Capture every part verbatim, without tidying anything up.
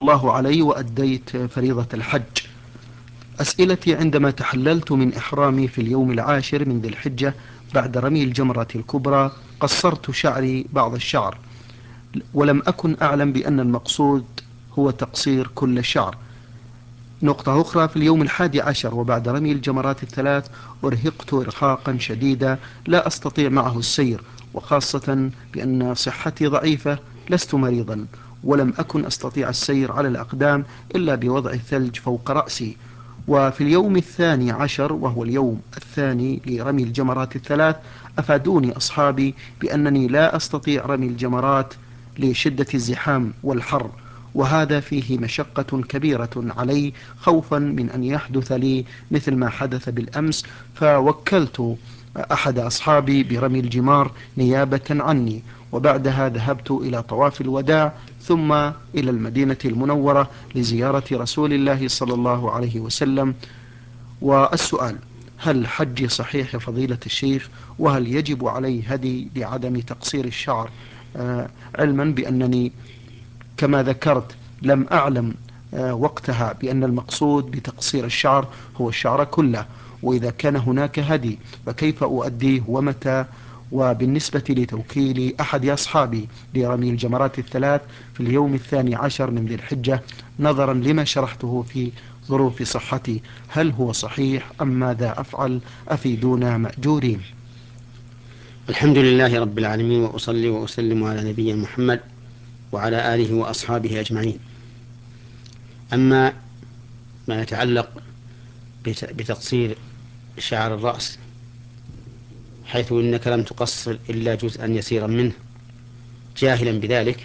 الله علي وأديت فريضة الحج. أسئلتي: عندما تحللت من إحرامي في اليوم العاشر من ذي الحجة بعد رمي الجمرة الكبرى قصرت شعري بعض الشعر، ولم أكن أعلم بأن المقصود هو تقصير كل الشعر. نقطة أخرى: في اليوم الحادي عشر وبعد رمي الجمرات الثلاث أرهقت إرهاقا شديدا لا أستطيع معه السير، وخاصة بأن صحتي ضعيفة، لست مريضا، ولم أكن أستطيع السير على الأقدام إلا بوضع الثلج فوق رأسي. وفي اليوم الثاني عشر وهو اليوم الثاني لرمي الجمرات الثلاث أفادوني أصحابي بأنني لا أستطيع رمي الجمرات لشدة الزحام والحر، وهذا فيه مشقة كبيرة علي، خوفا من أن يحدث لي مثل ما حدث بالأمس، فوكلت أحد أصحابي برمي الجمار نيابة عني. وبعدها ذهبت إلى طواف الوداع ثم إلى المدينة المنورة لزيارة رسول الله صلى الله عليه وسلم. والسؤال: هل حجي صحيح يا فضيلة الشيخ؟ وهل يجب علي هدي لعدم تقصير الشعر؟ آه علما بأنني كما ذكرت لم أعلم آه، وقتها بأن المقصود بتقصير الشعر هو الشعر كله، وإذا كان هناك هدي فكيف أؤديه ومتى؟ وبالنسبة لتوكيل أحد أصحابي لرمي الجمرات الثلاث في اليوم الثاني عشر من ذي الحجة، نظرا لما شرحته في ظروف صحتي، هل هو صحيح أم ماذا أفعل؟ أفيدونا مأجورين. الحمد لله رب العالمين، وأصلي وأسلم على نبينا محمد وعلى آله وأصحابه أجمعين. أما ما يتعلق بتقصير شعر الرأس، حيث إنك لم تقصر إلا جزءا يسيرا منه جاهلا بذلك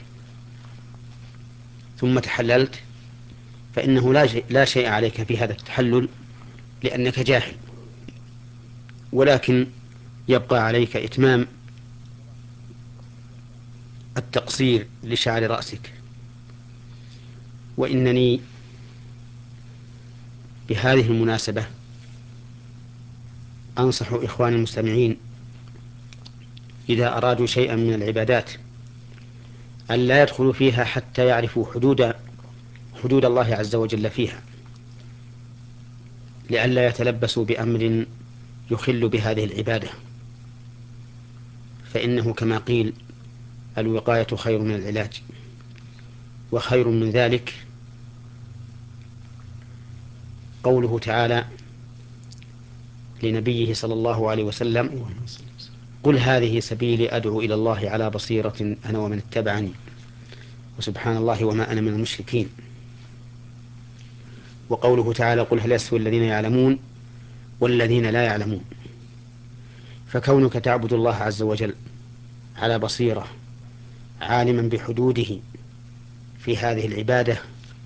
ثم تحللت، فإنه لا شيء, لا شيء عليك في هذا التحلل لأنك جاهل، ولكن يبقى عليك إتمام التقصير لشعر رأسك. وإنني بهذه المناسبة أنصح إخواني المستمعين إذا أرادوا شيئا من العبادات أن لا يدخلوا فيها حتى يعرفوا حدود حدود الله عز وجل فيها، لئلا يتلبسوا بأمر يخل بهذه العبادة، فإنه كما قيل: الوقاية خير من العلاج. وخير من ذلك قوله تعالى لنبيه صلى الله عليه وسلم: قل هذه سبيلي أدعو إلى الله على بصيرة أنا ومن اتبعني وسبحان الله وما أنا من المشركين. وقوله تعالى: قل هل يستوي الذين يعلمون والذين لا يعلمون. فكونك تعبد الله عز وجل على بصيرة عالما بحدوده في هذه العبادة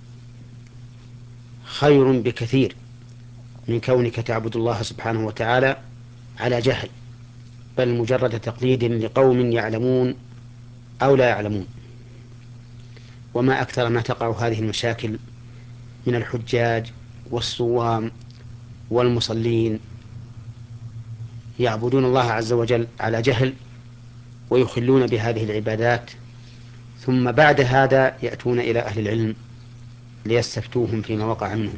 خير بكثير من كونك تعبد الله سبحانه وتعالى على جهل، بل مجرد تقليد لقوم يعلمون أو لا يعلمون. وما أكثر ما تقع هذه المشاكل من الحجاج والصوام والمصلين يعبدون الله عز وجل على جهل ويخلون بهذه العبادات، ثم بعد هذا يأتون إلى أهل العلم ليستفتوهم فيما وقع منهم.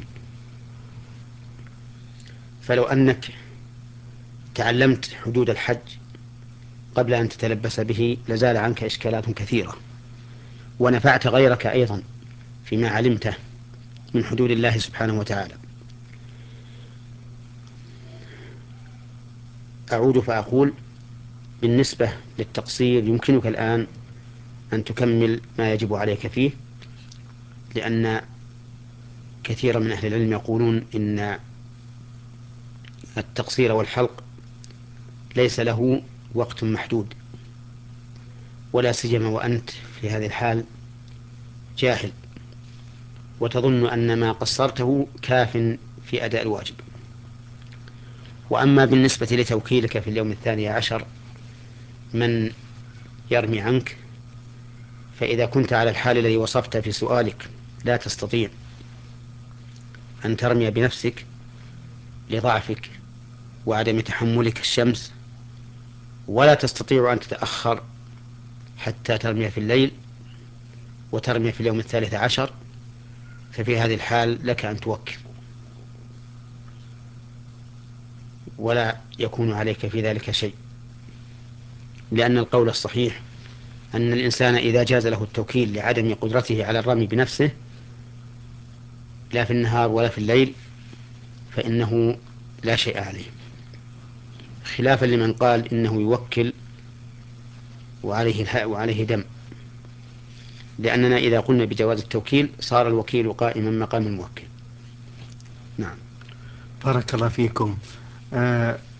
فلو أنك تعلمت حدود الحج قبل أن تتلبس به لزال عنك إشكالات كثيرة، ونفعت غيرك أيضا فيما علمته من حدود الله سبحانه وتعالى. أعود فأقول: بالنسبة للتقصير يمكنك الآن أن تكمل ما يجب عليك فيه، لأن كثيرا من أهل العلم يقولون إن التقصير والحلق ليس له وقت محدود، ولا سيما وأنت في هذه الحال جاهل وتظن أن ما قصرته كاف في أداء الواجب. وأما بالنسبة لتوكيلك في اليوم الثاني عشر من يرمي عنك، فإذا كنت على الحال الذي وصفت في سؤالك لا تستطيع أن ترمي بنفسك لضعفك وعدم تحملك الشمس، ولا تستطيع أن تتأخر حتى ترمي في الليل وترمي في اليوم الثالث عشر، ففي هذه الحال لك أن توكل، ولا يكون عليك في ذلك شيء، لأن القول الصحيح أن الإنسان إذا جاز له التوكيل لعدم قدرته على الرمي بنفسه لا في النهار ولا في الليل فإنه لا شيء عليه، خلافا لمن قال إنه يوكل وعليه وعليه دم، لأننا إذا قلنا بجواز التوكيل صار الوكيل قائما مقام الموكل. نعم. بارك الله فيكم. آه